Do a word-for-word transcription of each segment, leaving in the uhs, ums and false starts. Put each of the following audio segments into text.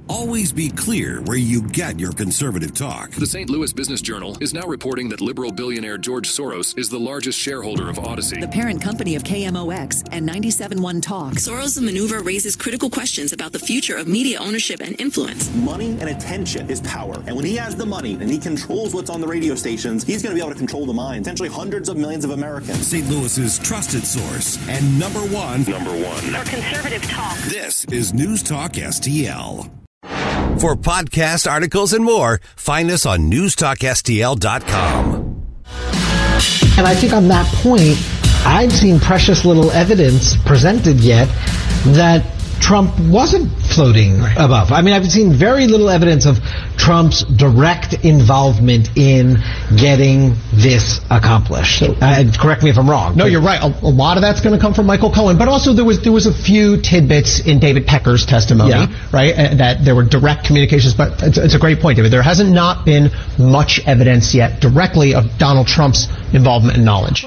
Always be clear where you get your conservative talk. The Saint Louis Business Journal is now reporting that liberal billionaire George Soros is the largest shareholder of Odyssey, the parent company of K M O X and ninety-seven point one Talk. Soros' maneuver raises critical questions about the future of media ownership and influence. Money and attention is power. And when he has the money and he controls what's on the radio stations, he's going to be able to control the minds, potentially hundreds of millions of Americans. Saint Louis's trusted source and number one. number one. For conservative talk. This is News Talk S T L. For podcast articles and more, find us on news talk S T L dot com. And I think on that point, I've seen precious little evidence presented yet that Trump wasn't floating right. above. I mean, I've seen very little evidence of Trump's direct involvement in getting this accomplished. So, uh, correct me if I'm wrong. No, you're right. A, a lot of that's going to come from Michael Cohen, but also there was there was a few tidbits in David Pecker's testimony, yeah. right? Uh, that there were direct communications. But it's, it's a great point, David. There hasn't not been much evidence yet directly of Donald Trump's involvement and knowledge.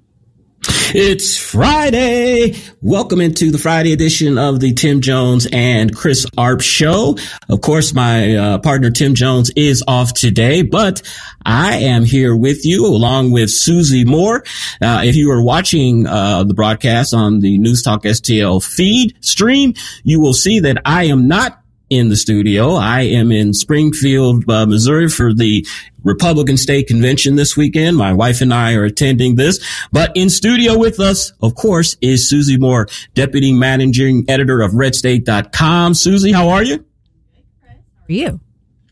It's Friday. Welcome into the Friday edition of the Tim Jones and Chris Arp Show. Of course, my uh, partner Tim Jones is off today, but I am here with you along with Susie Moore. Uh, if you are watching uh, the broadcast on the News Talk S T L feed stream, you will see that I am not in the studio. I am in Springfield, uh, Missouri for the Republican State Convention this weekend. My wife and I are attending this, but in studio with us, of course, is Susie Moore, Deputy Managing Editor of red state dot com. Susie, how are you? How are you?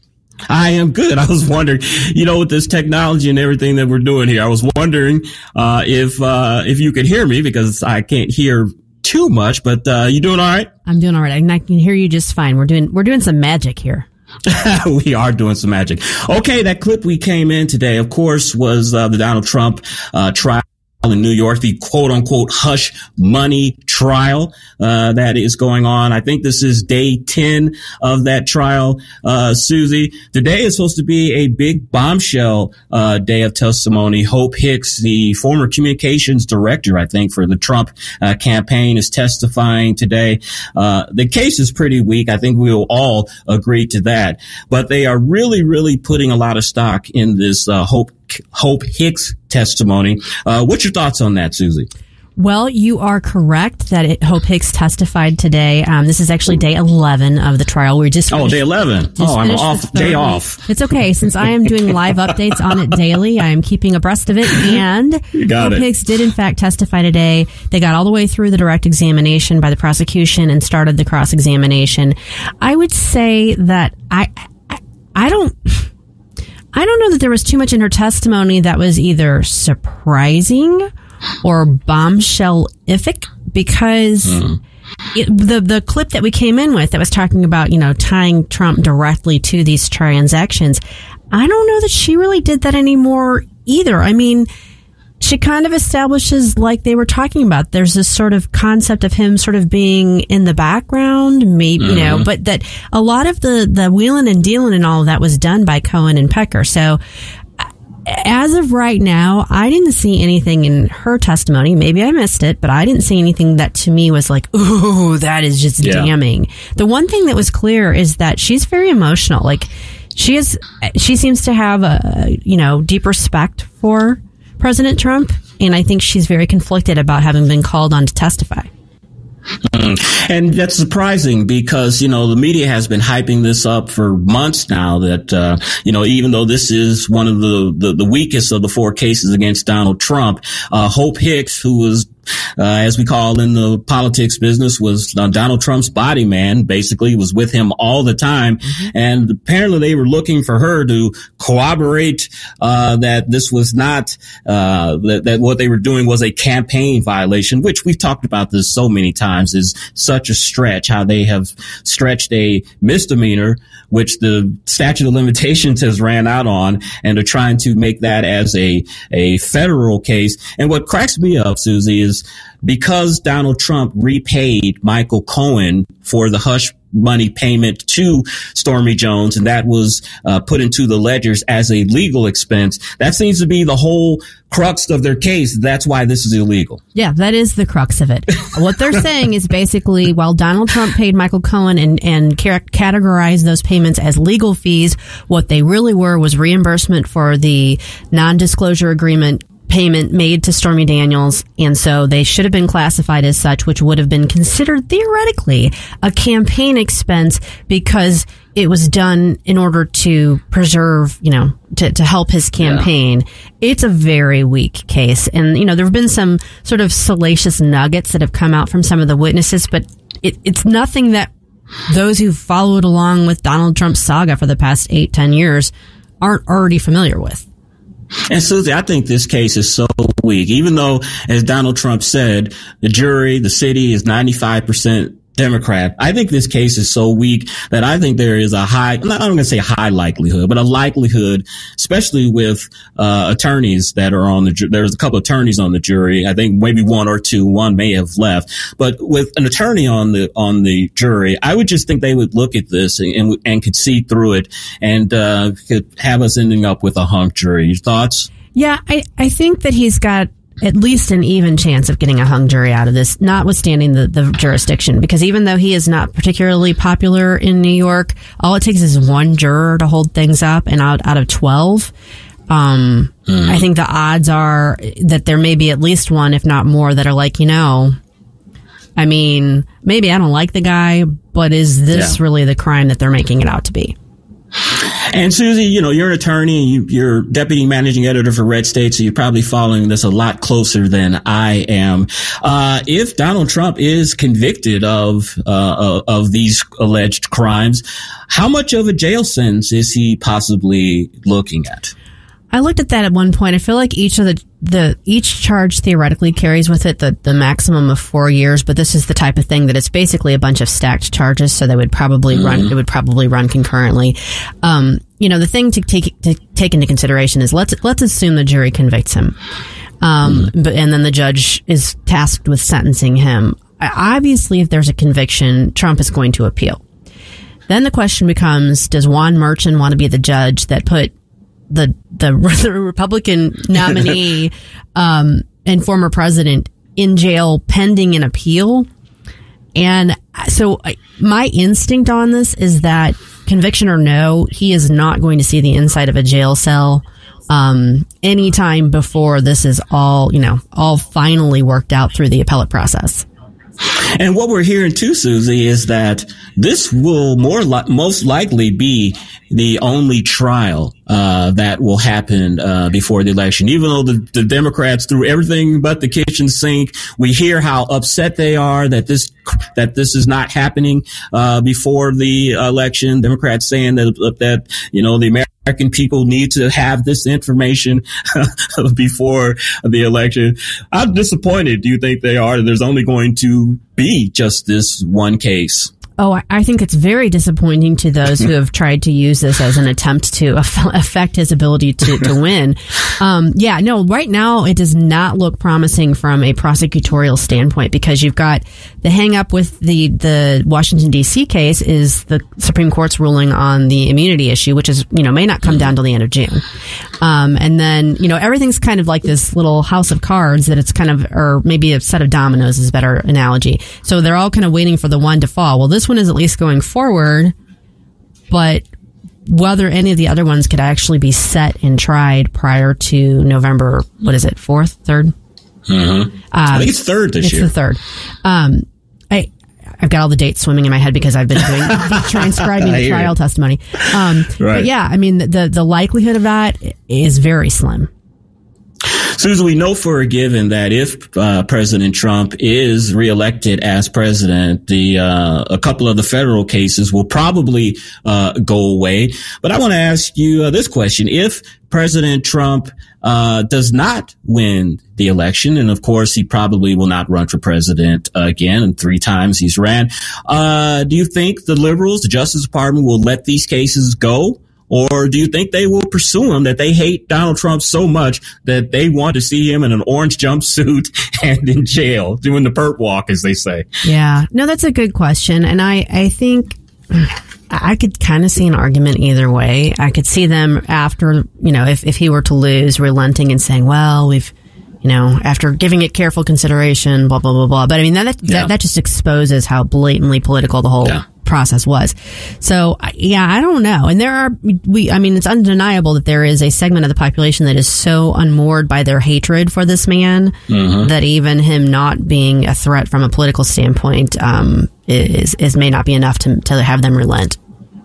I am good. I was wondering, you know, with this technology and everything that we're doing here, I was wondering, uh, if, uh, if you could hear me because I can't hear too much, but, uh, you doing all right? I'm doing all right. I can hear you just fine. We're doing, we're doing some magic here. We are doing some magic. Okay. That clip we came in today, of course, was, uh, the Donald Trump, uh, trial in New York, the quote unquote hush money trial, uh, that is going on. I think this is day ten of that trial, uh, Susie. Today is supposed to be a big bombshell, uh, day of testimony. Hope Hicks, the former communications director, I think, for the Trump, uh, campaign is testifying today. Uh, the case is pretty weak. I think we will all agree to that, but they are really, really putting a lot of stock in this, uh, Hope Hope Hicks testimony. Uh, what's your thoughts on that, Susie? Well, you are correct that it, Hope Hicks testified today. Um, this is actually day eleven of the trial. We just oh, day eleven. Oh, I'm off. Day off. It's okay since I am doing live updates on it daily. I am keeping abreast of it. And Hope it. Hicks did in fact testify today. They got all the way through the direct examination by the prosecution and started the cross examination. I would say that I, I, I don't. I don't know that there was too much in her testimony that was either surprising or bombshell-ific because mm. it, the the clip that we came in with that was talking about, you know, tying Trump directly to these transactions, I don't know that she really did that anymore either. I mean, she kind of establishes, like they were talking about, there's this sort of concept of him sort of being in the background, maybe, mm-hmm. you know, but that a lot of the, the wheeling and dealing and all of that was done by Cohen and Pecker. So as of right now, I didn't see anything in her testimony. Maybe I missed it, but I didn't see anything that to me was like, ooh, that is just yeah. damning. The one thing that was clear is that she's very emotional. Like she is, she seems to have a, you know, deep respect for President Trump, and I think she's very conflicted about having been called on to testify. Mm. And that's surprising because, you know, the media has been hyping this up for months now that, uh, you know, even though this is one of the, the, the weakest of the four cases against Donald Trump, uh, Hope Hicks, who was Uh, as we call in the politics business, was uh, Donald Trump's body man, basically, was with him all the time. Mm-hmm. And apparently they were looking for her to corroborate uh, that this was not, uh, that, that what they were doing was a campaign violation, which we've talked about this so many times, is such a stretch, how they have stretched a misdemeanor, which the statute of limitations has ran out on, and are trying to make that as a, a federal case. And what cracks me up, Susie, is because Donald Trump repaid Michael Cohen for the hush money payment to Stormy Jones, and that was uh, put into the ledgers as a legal expense. That seems to be the whole crux of their case. That's why this is illegal. Yeah, that is the crux of it. What they're saying is basically, while Donald Trump paid Michael Cohen and, and categorized those payments as legal fees, what they really were was reimbursement for the non-disclosure agreement payment made to Stormy Daniels, and so they should have been classified as such, which would have been considered theoretically a campaign expense because it was done in order to preserve, you know, to, to help his campaign. Yeah. It's a very weak case. And, you know, there have been some sort of salacious nuggets that have come out from some of the witnesses, but it, it's nothing that those who followed along with Donald Trump's saga for the past eight, ten years aren't already familiar with. And Susie, I think this case is so weak, even though, as Donald Trump said, the jury, the city is ninety-five percent Democrat. I think this case is so weak that I think there is a high, I'm not going to say high likelihood, but a likelihood, especially with uh attorneys that are on the jury. There's a couple of attorneys on the jury. I think maybe one or two, one may have left. But with an attorney on the on the jury, I would just think they would look at this and and, and could see through it and uh could have us ending up with a hung jury. Your thoughts? Yeah, I, I think that he's got at least an even chance of getting a hung jury out of this, notwithstanding the, the jurisdiction, because even though he is not particularly popular in New York, all it takes is one juror to hold things up, and out, out of twelve, um, mm. I think the odds are that there may be at least one, if not more, that are like, you know, I mean, maybe I don't like the guy, but is this yeah. really the crime that they're making it out to be? And Susie, you know, you're an attorney and you, you're deputy managing editor for Red State, so you're probably following this a lot closer than I am. Uh, if Donald Trump is convicted of, uh, of these alleged crimes, how much of a jail sentence is he possibly looking at? I looked at that at one point. I feel like each of the, the each charge theoretically carries with it the, the maximum of four years, but this is the type of thing that it's basically a bunch of stacked charges, so they would probably mm. run, it would probably run concurrently. Um, you know, the thing to take, to take into consideration is let's, let's assume the jury convicts him. Um, mm. but, and then the judge is tasked with sentencing him. Obviously, if there's a conviction, Trump is going to appeal. Then the question becomes, does Juan Merchan want to be the judge that put the the, the Republican nominee um, and former president in jail pending an appeal? And so my instinct on this is that, conviction or no, he is not going to see the inside of a jail cell um, anytime before this is all, you know, all finally worked out through the appellate process. And what we're hearing too, Susie, is that this will more li- most likely be the only trial uh that will happen uh before the election. Even though the, the Democrats threw everything but the kitchen sink, we hear how upset they are that this that this is not happening uh before the election. Democrats saying that that you know the American American people need to have this information before the election. How disappointed do you think they are that there's only going to be just this one case? Oh, I think it's very disappointing to those who have tried to use this as an attempt to affect his ability to, to win. Um, yeah, no, right now it does not look promising from a prosecutorial standpoint, because you've got the hang up with the, the Washington, D C case is the Supreme Court's ruling on the immunity issue, which is, you know, may not come down till the end of June. Um, and then, you know, everything's kind of like this little house of cards that it's kind of, or maybe a set of dominoes is a better analogy. So they're all kind of waiting for the one to fall. Well, this one is at least going forward, but whether any of the other ones could actually be set and tried prior to November, what is it, fourth, third? Mm-hmm. Um, I think it's third this it's year. It's the third. Um, I, I've got all the dates swimming in my head because I've been doing transcribing the trial testimony. Um, right. But yeah, I mean, the the likelihood of that is very slim. Susan, we know for a given that if uh, President Trump is reelected as president, the uh, a couple of the federal cases will probably uh, go away. But I want to ask you uh, this question: if President Trump uh, does not win the election, and of course he probably will not run for president uh, again, and three times he's ran, uh, do you think the liberals, the Justice Department, will let these cases go? Or do you think they will pursue him, that they hate Donald Trump so much that they want to see him in an orange jumpsuit and in jail doing the perp walk, as they say? Yeah, no, that's a good question. And I, I think I could kind of see an argument either way. I could see them after, you know, if, if he were to lose, relenting and saying, well, we've, you know, after giving it careful consideration, blah, blah, blah, blah. But I mean, that, that, yeah. that, that just exposes how blatantly political the whole yeah. process was. So, yeah, I don't know. And there are, we, I mean, it's undeniable that there is a segment of the population that is so unmoored by their hatred for this man mm-hmm. that even him not being a threat from a political standpoint, um, is, is may not be enough to, to have them relent.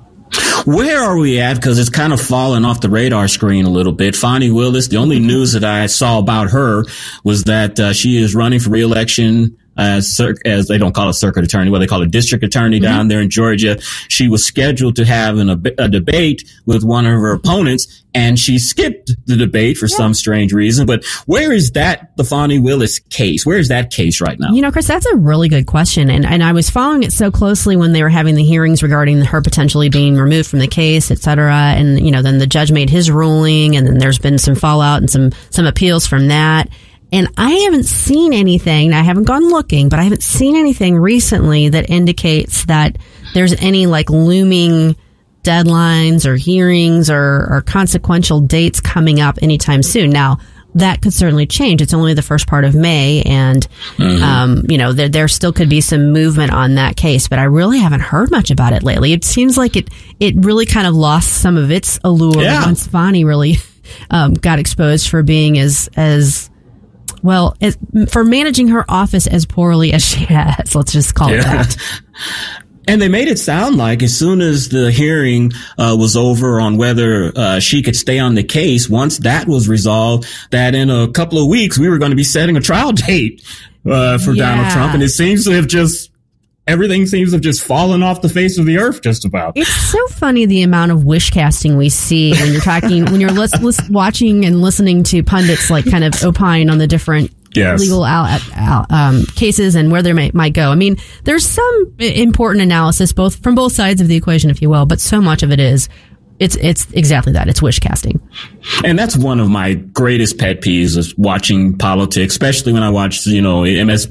Where are we at? Because it's kind of fallen off the radar screen a little bit. Fani Willis, the only news that I saw about her was that uh, she is running for re-election as, as they don't call it circuit attorney, what they call a district attorney mm-hmm. down there in Georgia. She was scheduled to have an, a, a debate with one of her opponents, and she skipped the debate for yeah. some strange reason. But where is that, the Fani Willis case? Where is that case right now? You know, Chris, that's a really good question. And, and I was following it so closely when they were having the hearings regarding her potentially being removed from the case, et cetera. And, you know, then the judge made his ruling, and then there's been some fallout and some, some appeals from that. And I haven't seen anything, I haven't gone looking, but I haven't seen anything recently that indicates that there's any like looming deadlines or hearings or, or consequential dates coming up anytime soon. Now, that could certainly change. It's only the first part of May, and, mm-hmm. um, you know, there, there still could be some movement on that case, but I really haven't heard much about it lately. It seems like it, it really kind of lost some of its allure yeah. once Fani really, um, got exposed for being as, as, well, as, for managing her office as poorly as she has. Let's just call yeah. it that. And they made it sound like as soon as the hearing uh, was over on whether uh, she could stay on the case, once that was resolved, that in a couple of weeks we were going to be setting a trial date uh, for yeah. Donald Trump. And it seems to have just, everything seems to have just fallen off the face of the earth just about. It's so funny the amount of wish casting we see when you're talking, when you're lis- lis- watching and listening to pundits like kind of opine on the different Yes. legal out, out, um, cases and where they might, might go. I mean, there's some important analysis, both from both sides of the equation, if you will, but so much of it is it's it's exactly that. It's wish casting. And that's one of my greatest pet peeves is watching politics, especially when I watch, you know, M S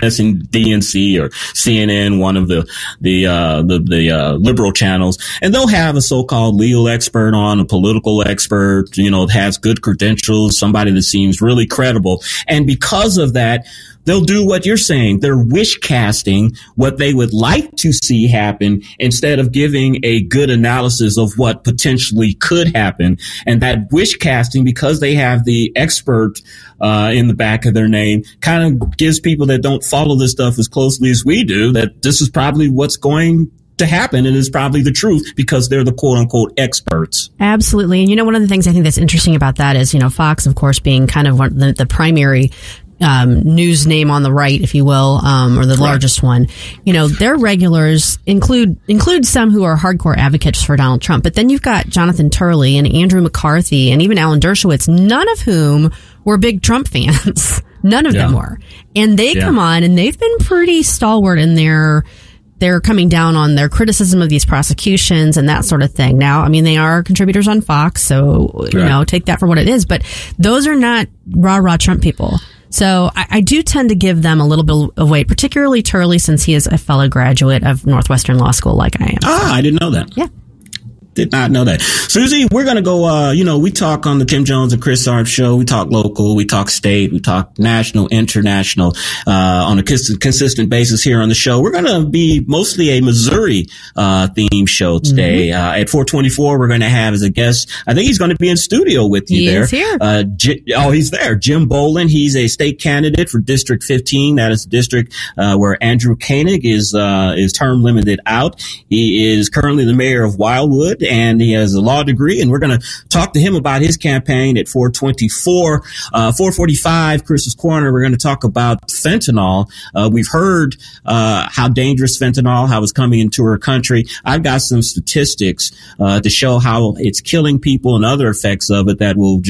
D N C or C N N, one of the the uh, the, the uh, liberal channels, and they'll have a so-called legal expert on, a political expert, you know, has good credentials, somebody that seems really credible, and because of that, they'll do what you're saying. They're wish casting what they would like to see happen instead of giving a good analysis of what potentially could happen. And that wish casting, because they have the expert uh in the back of their name, kind of gives people that don't follow this stuff as closely as we do that this is probably what's going to happen and is probably the truth because they're the quote unquote experts. Absolutely. And you know, one of the things I think that's interesting about that is, you know, Fox, of course, being kind of one, the, the primary Um, news name on the right, if you will, um, or the right. largest one. You know, their regulars include include some who are hardcore advocates for Donald Trump. But then you've got Jonathan Turley and Andrew McCarthy and even Alan Dershowitz, none of whom were big Trump fans. None of yeah. them were. And they yeah. come on and they've been pretty stalwart in their they're coming down on their criticism of these prosecutions and that sort of thing. Now, I mean, they are contributors on Fox, so, right. you know, take that for what it is. But those are not rah-rah Trump people. So I, I do tend to give them a little bit of weight, particularly Turley, since he is a fellow graduate of Northwestern Law School like I am. Ah, I didn't know that. Yeah. Did not know that. Susie, we're going to go, uh, you know, we talk on the Kim Jones and Chris Arp show. We talk local, we talk state, we talk national, international, uh, on a cons- consistent basis here on the show. We're going to be mostly a Missouri, uh, theme show today. Mm-hmm. Uh, at four twenty-four, we're going to have as a guest, I think he's going to be in studio with you he there. Is here. Uh, J- oh, he's there. Jim Boland. He's a state candidate for District fifteen. That is the district, uh, where Andrew Koenig is, uh, is term limited out. He is currently the mayor of Wildwood, and he has a law degree, and we're going to talk to him about his campaign at four twenty-four. Uh, four forty-five, Chris's Corner, we're going to talk about fentanyl. Uh, we've heard uh, how dangerous fentanyl, how it's coming into our country. I've got some statistics uh, to show how it's killing people and other effects of it that will just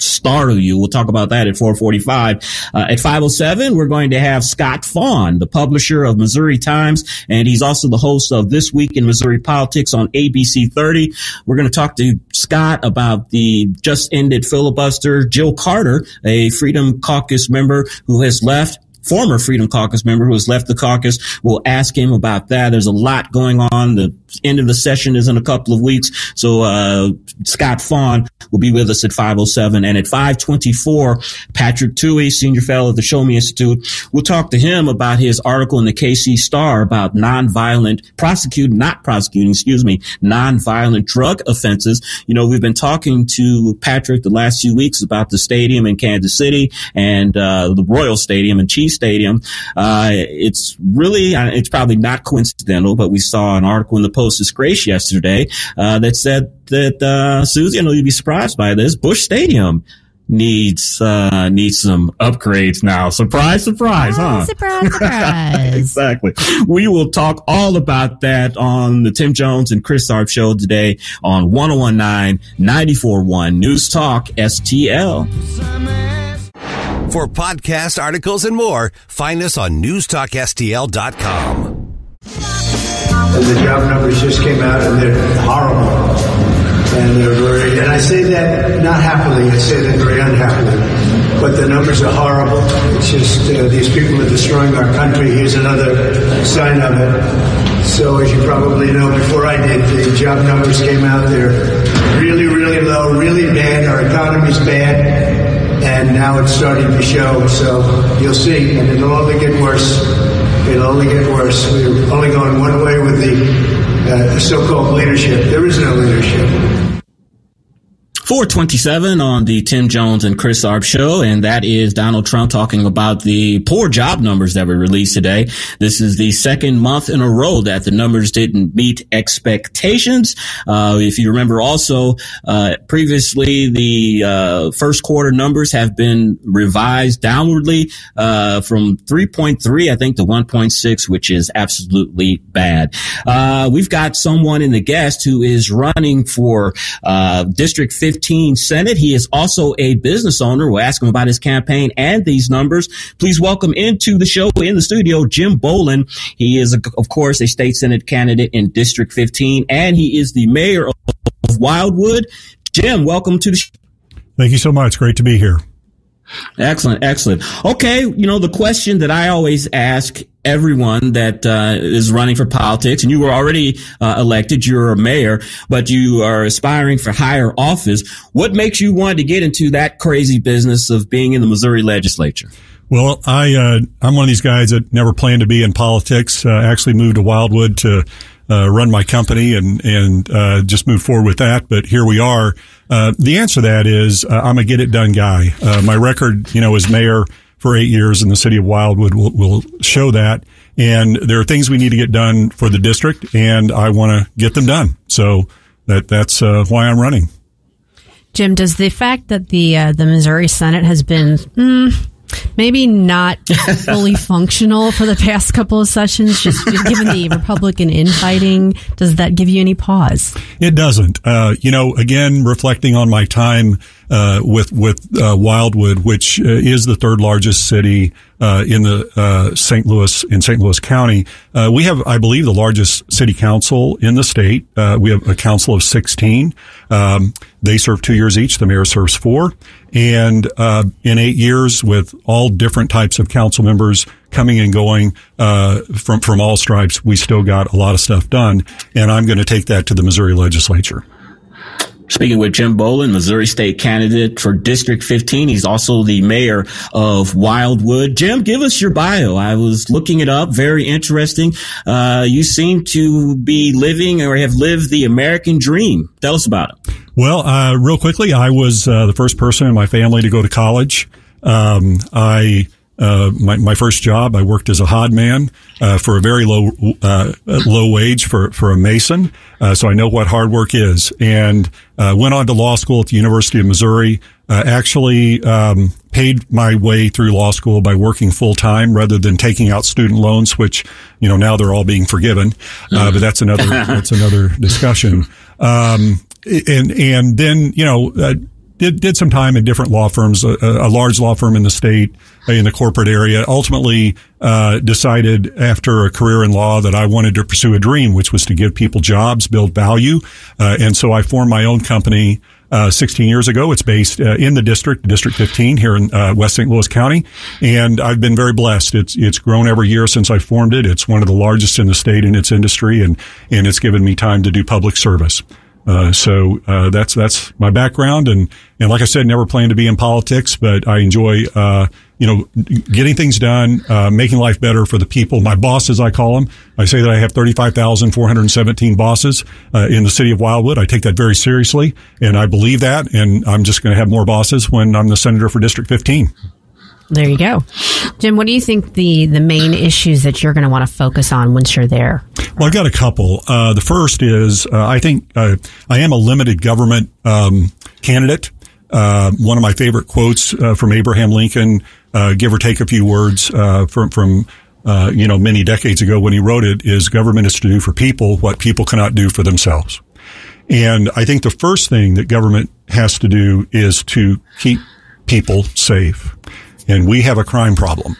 startle you. We'll talk about that at four forty-five. Uh, at five oh seven, we're going to have Scott Faughn, the publisher of Missouri Times, and he's also the host of This Week in Missouri Politics on A B C thirty. We're going to talk to Scott about the just ended filibuster. Jill Carter, a Freedom Caucus member who has left, former Freedom Caucus member who has left the caucus. We'll ask him about that. There's a lot going on. The end of the session is in a couple of weeks. So, uh, Scott Faughn will be with us at five oh seven. And at five twenty-four, Patrick Tuohy, senior fellow at the Show Me Institute. We'll talk to him about his article in the K C Star about nonviolent prosecuting, not prosecuting, excuse me, nonviolent drug offenses. You know, we've been talking to Patrick the last few weeks about the stadium in Kansas City and, uh, the Royal Stadium and Chiefs Stadium. Uh, it's really, it's probably not coincidental, but we saw an article in the Post-Disgrace yesterday, uh, that said that, uh, Susie, I know you'd be surprised by this, Busch Stadium needs, uh, needs some upgrades now. Surprise, surprise, oh, huh? Surprise, surprise. Exactly. We will talk all about that on the Tim Jones and Chris Arp show today on one oh one nine, ninety-four point one News Talk S T L. For podcast articles and more, find us on news talk S T L dot com. And the job numbers just came out, and they're horrible. And they're very, and I say that not happily, I say that very unhappily. But the numbers are horrible. It's just uh, these people are destroying our country. Here's another sign of it. So as you probably know, before I did, the job numbers came out. They're really, really low, really bad. Our economy's bad. And now it's starting to show, so you'll see, and it'll only get worse. It'll only get worse. We're only going one way with the uh, so-called leadership. There is no leadership. four twenty-seven on the Tim Jones and Chris Arp show, and that is Donald Trump talking about the poor job numbers that were released today. This is the second month in a row that the numbers didn't meet expectations. Uh, if you remember also, uh, previously the, uh, first quarter numbers have been revised downwardly, uh, from three point three, I think, to one point six, which is absolutely bad. Uh, we've got someone in the guest who is running for, uh, District fifteen Senate. He is also a business owner. We'll ask him about his campaign and these numbers. Please welcome into the show in the studio, Jim Bolin. He is, of course, a state Senate candidate in District fifteen, and he is the mayor of Wildwood. Jim, welcome to the show. Thank you so much. Great to be here. Excellent, excellent. Okay, you know, the question that I always ask everyone that uh, is running for politics, and you were already uh, elected, you're a mayor, but you are aspiring for higher office. What makes you want to get into that crazy business of being in the Missouri legislature? Well, I, uh, I'm one of these guys that never planned to be in politics. Uh, actually moved to Wildwood to uh, run my company and, and uh, just move forward with that. But here we are. Uh, the answer to that is uh, I'm a get it done guy. Uh, my record, you know, as mayor for eight years in the city of Wildwood will, will show that. And there are things we need to get done for the district, and I want to get them done. So that that's uh, why I'm running. Jim, does the fact that the uh, the Missouri Senate has been mm, maybe not fully functional for the past couple of sessions, just given the Republican infighting, does that give you any pause? It doesn't. Uh, you know, again, reflecting on my time uh, with with uh, Wildwood, which uh, is the third largest city uh, in the uh, Saint Louis in Saint Louis County, uh, we have, I believe, the largest city council in the state. Uh, we have a council of sixteen. Um, they serve two years each. The mayor serves four. And uh in eight years, with all different types of council members coming and going uh from from all stripes, we still got a lot of stuff done. And I'm going to take that to the Missouri legislature. Speaking with Jim Bolin, Missouri State candidate for District fifteen. He's also the mayor of Wildwood. Jim, give us your bio. I was looking it up. Very interesting. Uh, you seem to be living or have lived the American dream. Tell us about it. Well, uh, real quickly, I was uh, the first person in my family to go to college. Um, I Uh, my, my first job, I worked as a hod man, uh, for a very low, uh, low wage for, for a mason. Uh, so I know what hard work is, and, uh, went on to law school at the University of Missouri, uh, actually, um, paid my way through law school by working full time rather than taking out student loans, which, you know, now they're all being forgiven. Uh, but that's another, that's another discussion. Um, and, and then, you know, uh, did did some time in different law firms, a, a large law firm in the state, in the corporate area. Ultimately, uh, decided after a career in law that I wanted to pursue a dream, which was to give people jobs, build value, uh, and so I formed my own company. Uh, sixteen years ago. It's based uh, in the district, District fifteen here in uh, West Saint Louis County. And I've been very blessed. It's, it's grown every year since I formed it. It's one of the largest in the state in its industry, and, and it's given me time to do public service. Uh, so, uh, that's, that's my background. And, and like I said, never planned to be in politics, but I enjoy, uh, you know, getting things done, uh, making life better for the people, my bosses, I call them. I say that I have thirty-five thousand four hundred seventeen bosses, uh, in the city of Wildwood. I take that very seriously, and I believe that, and I'm just going to have more bosses when I'm the senator for District fifteen. There you go. Jim, what do you think the, the main issues that you're going to want to focus on once you're there? Well, I've got a couple. Uh, the first is, uh, I think, uh, I am a limited government, um, candidate. Uh, one of my favorite quotes, uh, from Abraham Lincoln, uh, give or take a few words, uh, from, from, uh, you know, many decades ago when he wrote it, is government is to do for people what people cannot do for themselves. And I think the first thing that government has to do is to keep people safe. And we have a crime problem.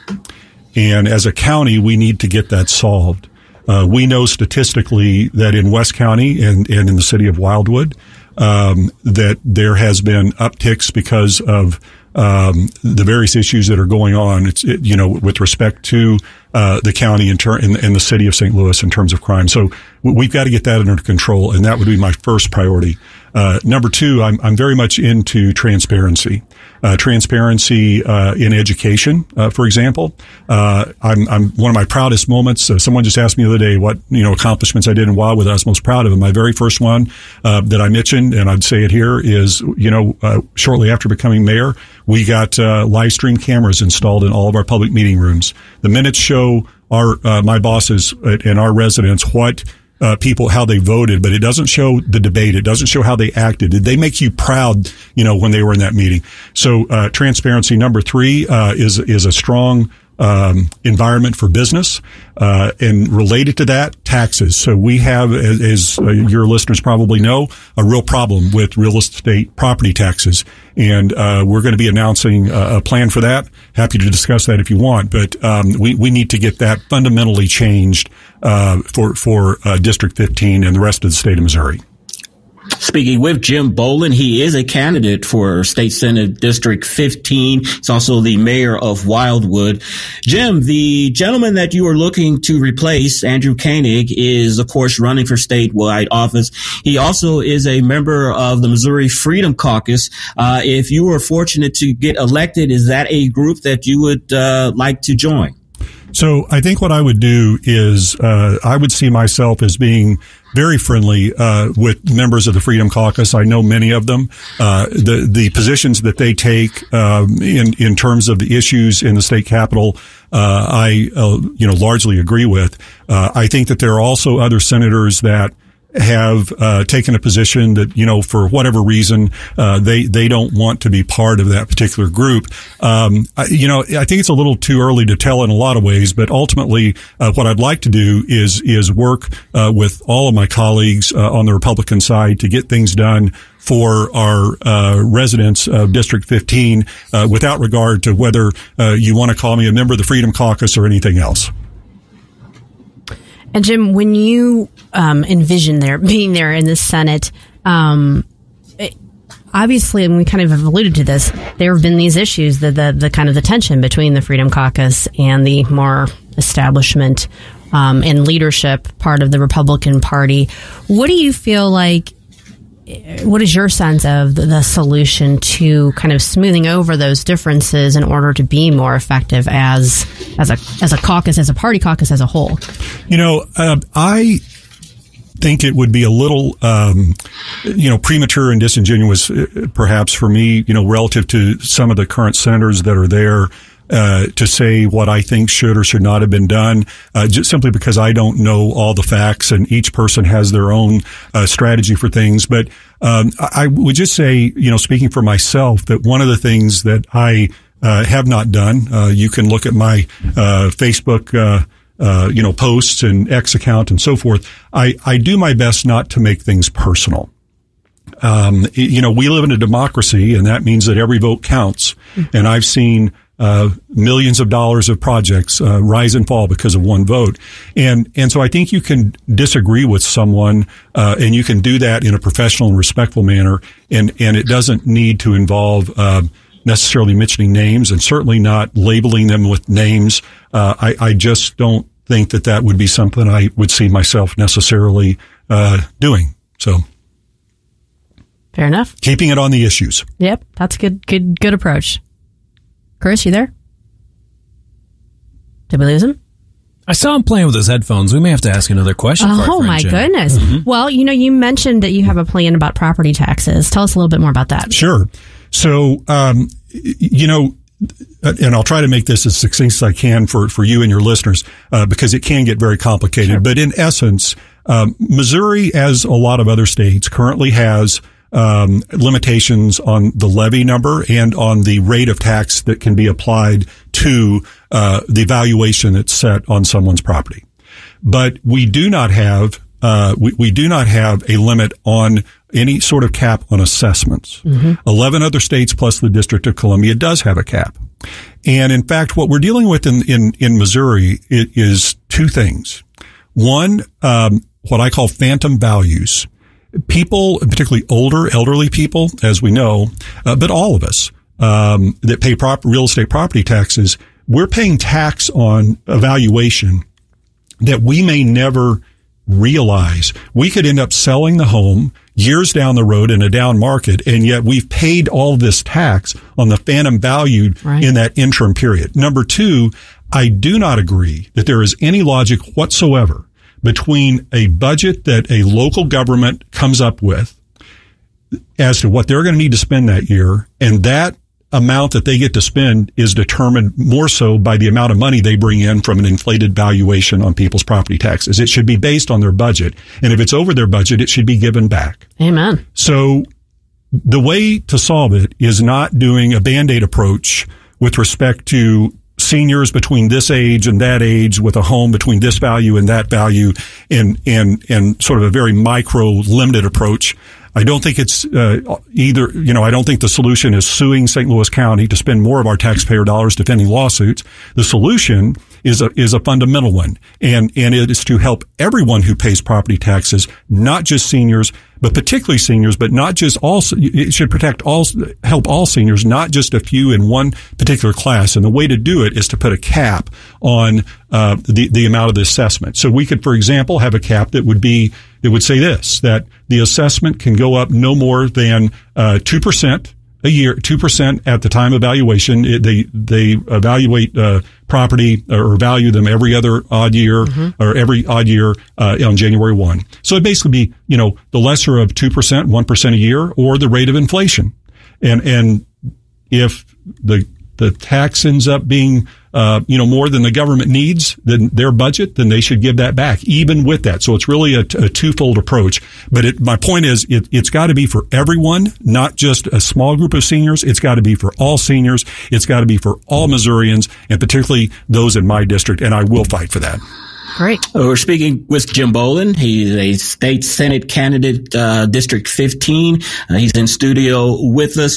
And as a county, we need to get that solved. Uh, we know statistically that in West County and, and in the city of Wildwood, um, that there has been upticks because of um, the various issues that are going on. It's, it, you know, with respect to uh, the county in, ter- in, in the city of Saint Louis in terms of crime. So we've got to get that under control, and that would be my first priority. Uh, number two, I'm, I'm very much into transparency. Uh, transparency, uh, in education, uh, for example. Uh, I'm, I'm, one of my proudest moments, uh, someone just asked me the other day what, you know, accomplishments I did in Wildwood that I was most proud of. And my very first one, uh, that I mentioned, and I'd say it here, is, you know, uh, shortly after becoming mayor, we got, uh, live stream cameras installed in all of our public meeting rooms. The minutes show our, uh, my bosses and our residents what, Uh, people, how they voted, but it doesn't show the debate. It doesn't show how they acted. Did they make you proud, you know, when they were in that meeting? So, uh, transparency. Number three, uh, is, is a strong, um, environment for business. Uh, and related to that, taxes. So we have, as, as uh, your listeners probably know, a real problem with real estate property taxes. And, uh, we're going to be announcing a, a plan for that. Happy to discuss that if you want, but, um, we, we need to get that fundamentally changed, uh, for, for, uh, District fifteen and the rest of the state of Missouri. Speaking with Jim Boland, he is a candidate for State Senate District fifteen. He's also the mayor of Wildwood. Jim, the gentleman that you are looking to replace, Andrew Koenig, is, of course, running for statewide office. He also is a member of the Missouri Freedom Caucus. Uh, if you were fortunate to get elected, is that a group that you would uh, like to join? So I think what I would do is uh, I would see myself as being very friendly uh with members of the Freedom Caucus. I know many of them. Uh the the positions that they take um in in terms of the issues in the state capitol, uh I uh, you know largely agree with. Uh I think that there are also other senators that have uh taken a position that, you know, for whatever reason, uh they they don't want to be part of that particular group. Um I, you know, I think it's a little too early to tell in a lot of ways, but ultimately uh, what I'd like to do is is work uh with all of my colleagues uh, on the Republican side to get things done for our uh residents of District fifteen, uh without regard to whether uh you want to call me a member of the Freedom Caucus or anything else. And Jim, when you um, envision there being there in the Senate, um, it, obviously, and we kind of have alluded to this, there have been these issues, the, the the kind of the tension between the Freedom Caucus and the more establishment um, and leadership part of the Republican Party. What do you feel like? What is your sense of the, the solution to kind of smoothing over those differences in order to be more effective as as a as a caucus, as a party caucus as a whole? You know, uh, I think it would be a little, um, you know, premature and disingenuous, uh, perhaps for me, you know, relative to some of the current senators that are there. Uh, to say what I think should or should not have been done, uh, just simply because I don't know all the facts, and each person has their own uh, strategy for things. But um, I would just say, you know, speaking for myself, that one of the things that I uh, have not done, uh, you can look at my uh, Facebook, uh, uh, you know, posts and X account and so forth. I, I do my best not to make things personal. Um, you know, we live in a democracy, and that means that every vote counts. Mm-hmm. And I've seen uh, millions of dollars of projects uh, rise and fall because of one vote. And and so I think you can disagree with someone, uh, and you can do that in a professional and respectful manner. And and it doesn't need to involve uh, necessarily mentioning names, and certainly not labeling them with names. Uh, I, I just don't think that that would be something I would see myself necessarily uh, doing. So. Fair enough. Keeping it on the issues. Yep, that's a good, good, good approach. Chris, you there? Did we lose him? I saw him playing with his headphones. We may have to ask another question. Oh, for our friend my Jim. goodness. Mm-hmm. Well, you know, you mentioned that you have a plan about property taxes. Tell us a little bit more about that. Sure. So, um, you know, and I'll try to make this as succinct as I can for, for you and your listeners, uh, because it can get very complicated. Sure. But in essence, um, Missouri, as a lot of other states, currently has Um, limitations on the levy number and on the rate of tax that can be applied to uh, the valuation that's set on someone's property. But we do not have uh, we, we do not have a limit on any sort of cap on assessments. Mm-hmm. Eleven other states plus the District of Columbia does have a cap, and in fact, what we're dealing with in in, in Missouri it is two things. One, um, what I call phantom values. People, particularly older, elderly people, as we know, uh, but all of us um, that pay prop- real estate property taxes, we're paying tax on a valuation that we may never realize. We could end up selling the home years down the road in a down market, and yet we've paid all this tax on the phantom value right. in that interim period. Number two, I do not agree that there is any logic whatsoever between a budget that a local government comes up with as to what they're going to need to spend that year, and that amount that they get to spend is determined more so by the amount of money they bring in from an inflated valuation on people's property taxes. It should be based on their budget, and if it's over their budget, it should be given back. Amen. So the way to solve it is not doing a Band-Aid approach with respect to seniors between this age and that age with a home between this value and that value, and and and sort of a very micro limited approach. I don't think it's uh, either, you know, I don't think the solution is suing Saint Louis County to spend more of our taxpayer dollars defending lawsuits. The solution is a is a fundamental one, and and it is to help everyone who pays property taxes, not just seniors, but particularly seniors, but not just all. It should protect all, help all seniors, not just a few in one particular class. And the way to do it is to put a cap on uh, the the amount of the assessment. So we could, for example, have a cap that would be that would say this: that the assessment can go up no more than uh, two percent a year, two percent at the time of valuation. It, they they evaluate uh, property or value them every other odd year mm-hmm. or every odd year uh, on January first. So it'd basically be, you know, the lesser of two percent, one percent a year, or the rate of inflation. And and if the the tax ends up being uh, you know, more than the government needs, than their budget, then they should give that back, even with that. So it's really a, a twofold approach. But it, my point is, it, it's got to be for everyone, not just a small group of seniors. It's got to be for all seniors. It's got to be for all Missourians, and particularly those in my district. And I will fight for that. Great. We're speaking with Jim Boland. He's a state Senate candidate, uh, District fifteen. Uh, he's in studio with us.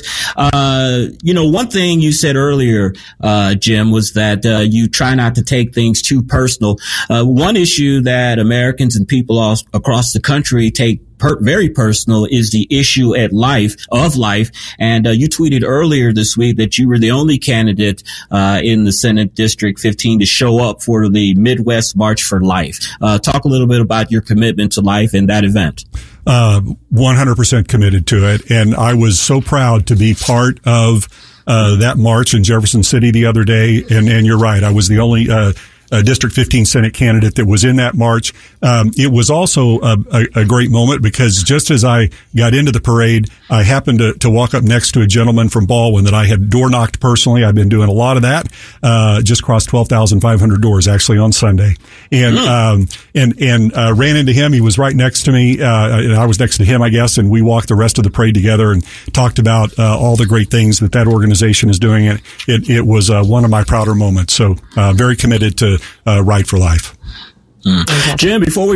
Uh, you know, one thing you said earlier, uh, Jim, was that, uh, you try not to take things too personal. Uh, one issue that Americans and people all across the country take Per, very personal is the issue at life of life. And uh, you tweeted earlier this week that you were the only candidate uh, in the Senate District fifteen to show up for the Midwest March for Life. Uh, talk a little bit about your commitment to life in that event. Uh, one hundred percent committed to it. And I was so proud to be part of uh, that march in Jefferson City the other day. And, and you're right. I was the only uh Uh, District fifteen Senate candidate that was in that march. Um, it was also a, a, a great moment because just as I got into the parade, I happened to, to walk up next to a gentleman from Baldwin that I had door knocked personally. I've been doing a lot of that. Uh, just crossed twelve thousand five hundred doors actually on Sunday, and um, and and uh, ran into him. He was right next to me, uh, and I was next to him, I guess. And we walked the rest of the parade together and talked about uh, all the great things that that organization is doing. It it, it was uh, one of my prouder moments. So uh, very committed to. Uh, right for life. Mm. Jim, before we wrap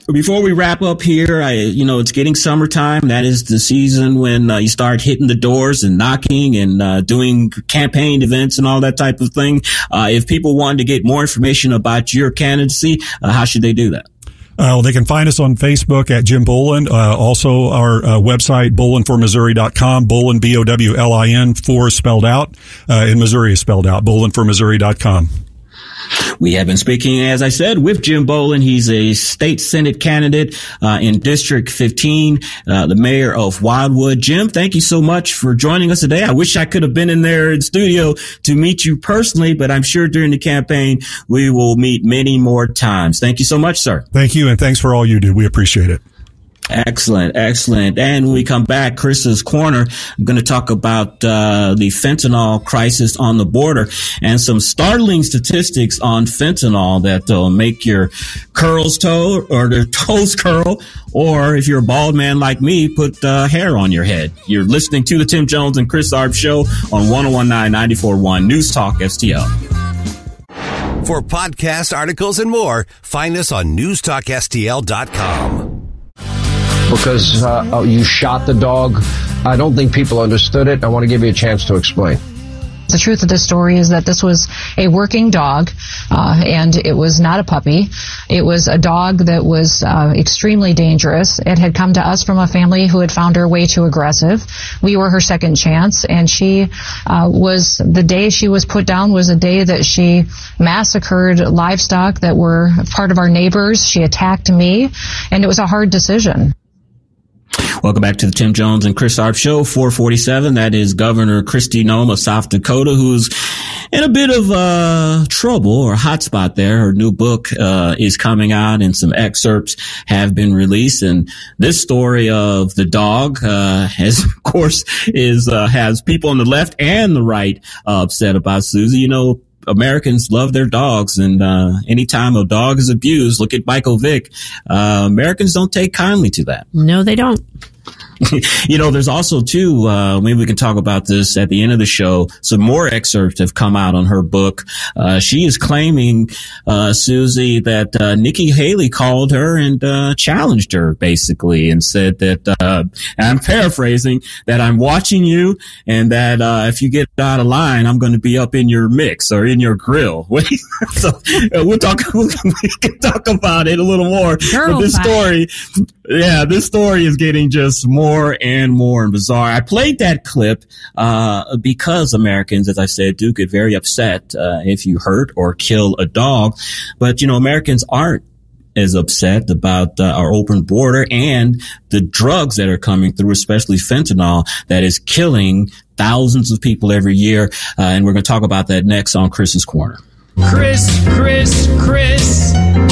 Before we wrap up here, I, you know, it's getting summertime. That is the season when uh, you start hitting the doors and knocking and uh, doing campaign events and all that type of thing. Uh, if people wanted to get more information about your candidacy, uh, how should they do that? Uh, well, they can find us on Facebook at Jim Bolin. Uh, also our uh, website, bolin for missouri dot com. Bolin, B O W L I N, four is spelled out, uh, and Missouri is spelled out, bolin for missouri dot com. We have been speaking, as I said, with Jim Bolin. He's a state Senate candidate uh, in District fifteen, uh, the mayor of Wildwood. Jim, thank you so much for joining us today. I wish I could have been in there in studio to meet you personally, but I'm sure during the campaign we will meet many more times. Thank you so much, sir. Thank you, and thanks for all you do. We appreciate it. Excellent, excellent. And when we come back, Chris's Corner, I'm going to talk about uh the fentanyl crisis on the border and some startling statistics on fentanyl that will make your curls toe or their toes curl, or if you're a bald man like me, put uh, hair on your head. You're listening to the Tim Jones and Chris Arp Show on one oh one nine, ninety-four point one News Talk S T L. For podcasts, articles, and more, find us on news talk S T L dot com. Because uh, oh, you shot the dog. I don't think people understood it. I want to give you a chance to explain. The truth of this story is that this was a working dog, uh, and it was not a puppy. It was a dog that was uh, extremely dangerous. It had come to us from a family who had found her way too aggressive. We were her second chance, and she uh, was, the day she was put down was a day that she massacred livestock that were part of our neighbors. She attacked me, and it was a hard decision. Welcome back to the Tim Jones and Chris Arp Show, four forty-seven. That is Governor Kristi Noem of South Dakota, who's in a bit of uh trouble or hot spot there. Her new book uh is coming out, and some excerpts have been released. And this story of the dog, uh has, of course, is uh has people on the left and the right uh, upset about Susie. You know, Americans love their dogs, and uh anytime a dog is abused, look at Michael Vick, uh Americans don't take kindly to that. No, they don't. You know, there's also, too, uh, maybe we can talk about this at the end of the show. Some more excerpts have come out on her book. Uh, she is claiming, uh, Susie, that, uh, Nikki Haley called her and, uh, challenged her, basically, and said that, uh, and I'm paraphrasing, that I'm watching you, and that, uh, if you get out of line, I'm going to be up in your mix or in your grill. So, uh, we'll talk, we can talk about it a little more. Girl but this fight. story, yeah, this story is getting just more and more bizarre. I played that clip uh because Americans, as I said, do get very upset uh if you hurt or kill a dog. But, you know, Americans aren't as upset about uh, our open border and the drugs that are coming through, especially fentanyl, that is killing thousands of people every year. Uh, and we're going to talk about that next on Chris's Corner. Chris, Chris, Chris.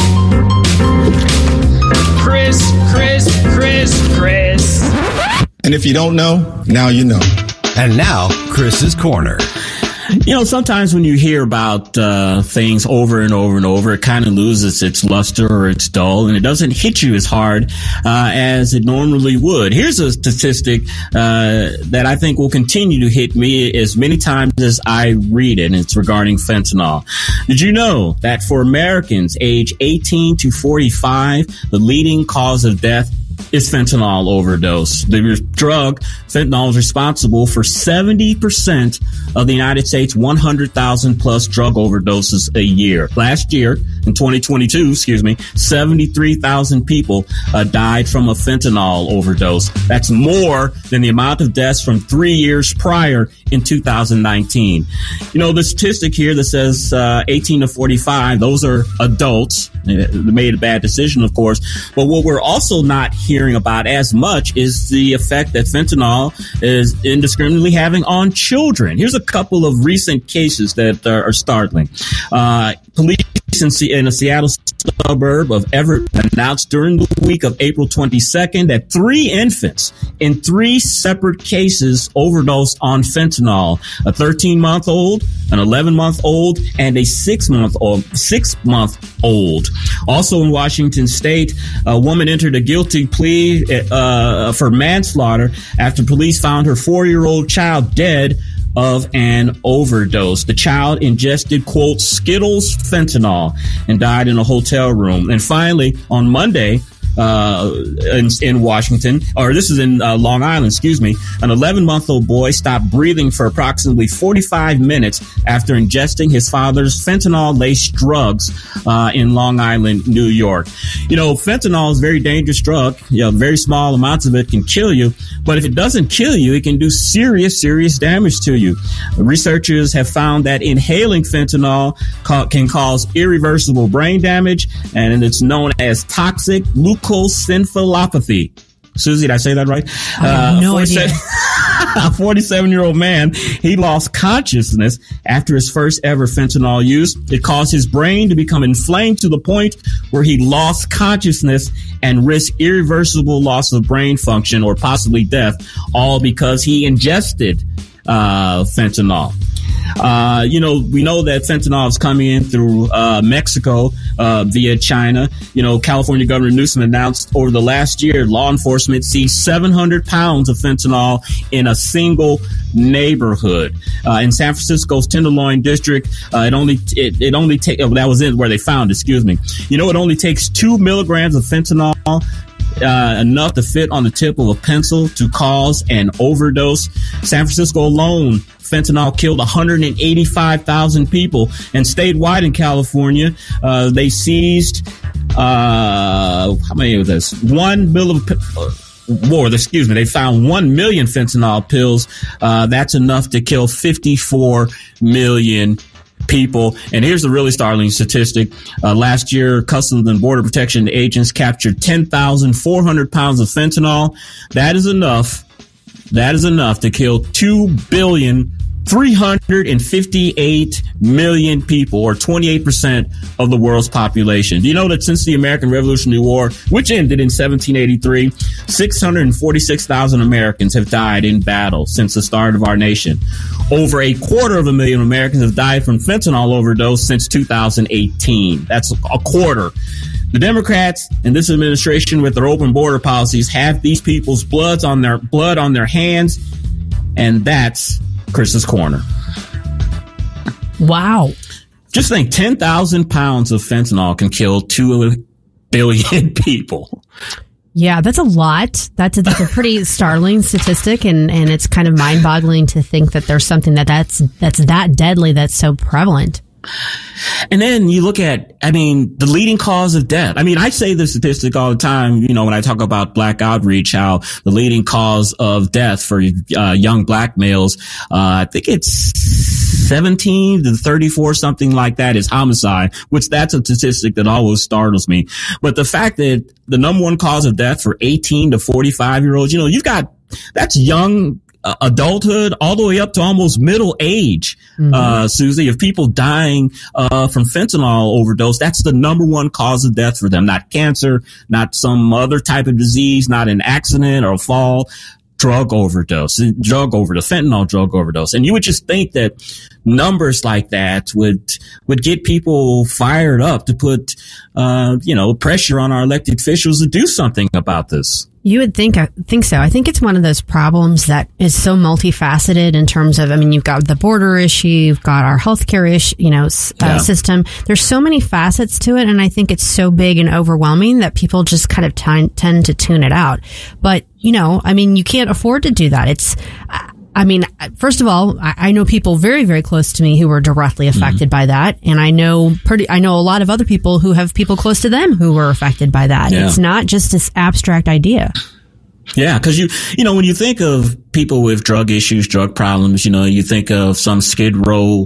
Chris, Chris, Chris, Chris. And if you don't know, now you know. And now, Chris's Corner. You know, sometimes when you hear about uh things over and over and over, it kind of loses its luster or its dull, and it doesn't hit you as hard uh as it normally would. Here's a statistic uh that I think will continue to hit me as many times as I read it, and it's regarding fentanyl. Did you know that for Americans age eighteen to forty-five, the leading cause of death is fentanyl overdose? The drug, fentanyl, is responsible for seventy percent of the United States one hundred thousand plus drug overdoses a year. Last year, in twenty twenty-two, excuse me, seventy-three thousand people uh, died from a fentanyl overdose. That's more than the amount of deaths from three years prior in two thousand nineteen. You know, the statistic here that says uh, eighteen to forty-five, those are adults. They made a bad decision, of course. But what we're also not hearing about as much is the effect that fentanyl is indiscriminately having on children. Here's a couple of recent cases that are, are startling. Uh, police in, C- in a Seattle suburb of Everett announced during the week of April twenty-second that three infants in three separate cases overdosed on fentanyl. A thirteen-month-old, an eleven-month-old, and a six-month-old. Six-month-old. Also in Washington State, a woman entered a guilty plea uh, for manslaughter after police found her four-year-old child dead of an overdose. The child ingested, quote, Skittles fentanyl and died in a hotel room. And finally, on Monday, uh, in, in Washington, or this is in uh, Long Island, excuse me. An eleven-month-old boy stopped breathing for approximately forty-five minutes after ingesting his father's fentanyl-laced drugs uh, in Long Island, New York. You know, fentanyl is a very dangerous drug. You know, very small amounts of it can kill you, but if it doesn't kill you, it can do serious, serious damage to you. Researchers have found that inhaling fentanyl ca- can cause irreversible brain damage, and it's known as toxic leukoencephalopathy. Susie, did I say that right? I have uh, no idea. A forty-seven-year-old man, he lost consciousness after his first ever fentanyl use. It caused his brain to become inflamed to the point where he lost consciousness and risked irreversible loss of brain function or possibly death, all because he ingested uh, fentanyl. Uh, you know, we know that fentanyl is coming in through uh, Mexico uh, via China. You know, California Governor Newsom announced over the last year, law enforcement seized seven hundred pounds of fentanyl in a single neighborhood. Uh, in San Francisco's Tenderloin district, uh, it only it, it only take oh, that was it where they found it, excuse me. You know, it only takes two milligrams of fentanyl. Uh, enough to fit on the tip of a pencil to cause an overdose. San Francisco alone, fentanyl killed one hundred eighty-five thousand people. And statewide in California, uh, they seized, uh, how many of this? One mill of, uh, more, excuse me, they found one million fentanyl pills. Uh, that's enough to kill fifty-four million people. And here's the really startling statistic. Uh, last year, Customs and Border Protection agents captured ten thousand four hundred pounds of fentanyl. That is enough. That is enough to kill two billion three hundred fifty-eight million people, or twenty-eight percent of the world's population. Do you know that since the American Revolutionary War, which ended in seventeen eighty-three, six hundred forty-six thousand Americans have died in battle since the start of our nation. Over a quarter of a million Americans have died from fentanyl overdose since two thousand eighteen. That's a quarter. The Democrats and this administration, with their open border policies, have these people's bloods on their blood on their hands, and that's Chris's Corner. Wow. Just think, ten thousand pounds of fentanyl can kill two billion people. Yeah, that's a lot. That's a, that's a pretty startling statistic, and, and it's kind of mind-boggling to think that there's something that that's, that's that deadly that's so prevalent. And then you look at, I mean, the leading cause of death. I mean, I say this statistic all the time, you know, when I talk about black outreach, how the leading cause of death for uh, young black males, uh, I think it's seventeen to thirty-four, something like that, is homicide, which that's a statistic that always startles me. But the fact that the number one cause of death for eighteen to forty-five year olds, you know, you've got, that's young Uh, adulthood all the way up to almost middle age, mm-hmm. uh, Susie, of people dying, uh, from fentanyl overdose. That's the number one cause of death for them. Not cancer, not some other type of disease, not an accident or a fall. Drug overdose, drug overdose, fentanyl drug overdose. And you would just think that numbers like that would, would get people fired up to put, uh, you know, pressure on our elected officials to do something about this. You would think, I think so. I think it's one of those problems that is so multifaceted in terms of, I mean, you've got the border issue, you've got our healthcare issue, you know, uh, yeah. system. There's so many facets to it. And I think it's so big and overwhelming that people just kind of t- tend to tune it out. But, you know, I mean, you can't afford to do that. It's, I mean, first of all, I know people very, very close to me who were directly affected mm-hmm. by that. And I know pretty, I know a lot of other people who have people close to them who were affected by that. Yeah. It's not just this abstract idea. Yeah, because you, you know, when you think of people with drug issues, drug problems, you know, you think of some skid row,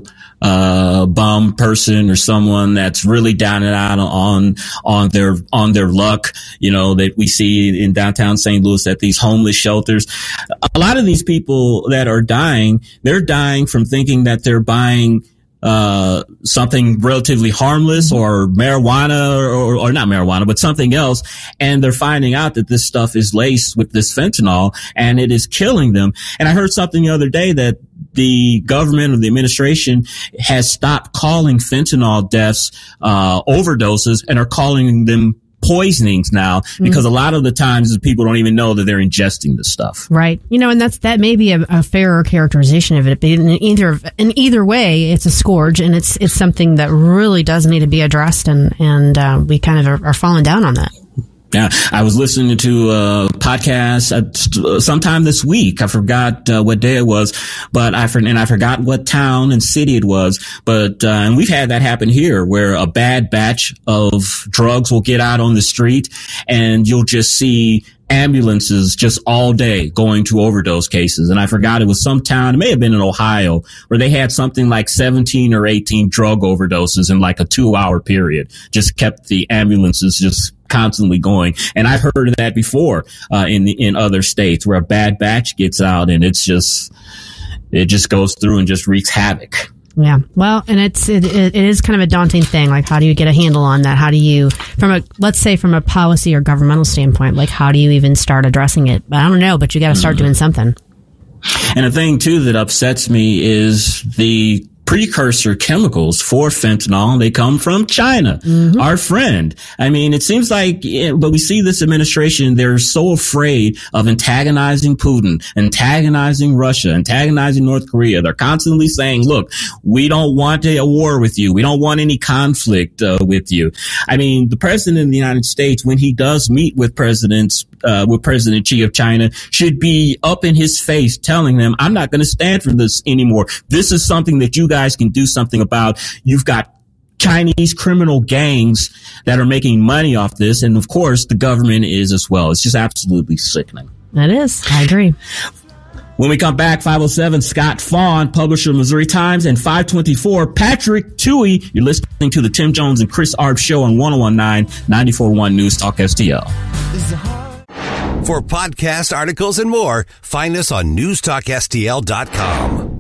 uh, bum person or someone that's really down and out on, on their, on their luck, you know, that we see in downtown Saint Louis at these homeless shelters. A lot of these people that are dying, they're dying from thinking that they're buying uh, something relatively harmless or marijuana or, or, or not marijuana, but something else. And they're finding out that this stuff is laced with this fentanyl and it is killing them. And I heard something the other day that the government or the administration has stopped calling fentanyl deaths, uh, overdoses and are calling them poisonings now, because mm-hmm. a lot of the times people don't even know that they're ingesting this stuff. Right. You know, and that's, that may be a, a fairer characterization of it, but in either, in either way, it's a scourge, and it's, it's something that really does need to be addressed, and, and, uh, we kind of are, are falling down on that. Yeah, I was listening to a podcast uh, sometime this week. I forgot uh, what day it was, but I for, and I forgot what town and city it was. But uh, and we've had that happen here, where a bad batch of drugs will get out on the street, and you'll just see ambulances just all day going to overdose cases. And I forgot it was some town, it may have been in Ohio, where they had something like seventeen or eighteen drug overdoses in like a two hour period. Just kept the ambulances just constantly going. And I've heard of that before, uh, in the, in other states, where a bad batch gets out and it's just, it just goes through and just wreaks havoc. Yeah. Well, and it's, it, it is kind of a daunting thing. Like, how do you get a handle on that? How do you, from a, let's say from a policy or governmental standpoint, like, how do you even start addressing it? I don't know, but you got to start mm-hmm. doing something. And the thing too that upsets me is the precursor chemicals for fentanyl. They come from China, mm-hmm. our friend. I mean, it seems like, but we see this administration, they're so afraid of antagonizing Putin, antagonizing Russia, antagonizing North Korea. They're constantly saying, look, we don't want a war with you. We don't want any conflict uh, with you. I mean, the president of the United States, when he does meet with presidents, uh, with President Xi of China, should be up in his face telling them, I'm not going to stand for this anymore. This is something that you guys guys can do something about. You've got Chinese criminal gangs that are making money off this. And of course, the government is as well. It's just absolutely sickening. That is. I agree. When we come back, five oh seven, Scott Fawn, publisher of Missouri Times, and five twenty-four, Patrick Tuohy. You're listening to the Tim Jones and Chris Arp Show on one oh one point nine, ninety-four point one News Talk S T L. For podcast articles and more, find us on news talk S T L dot com.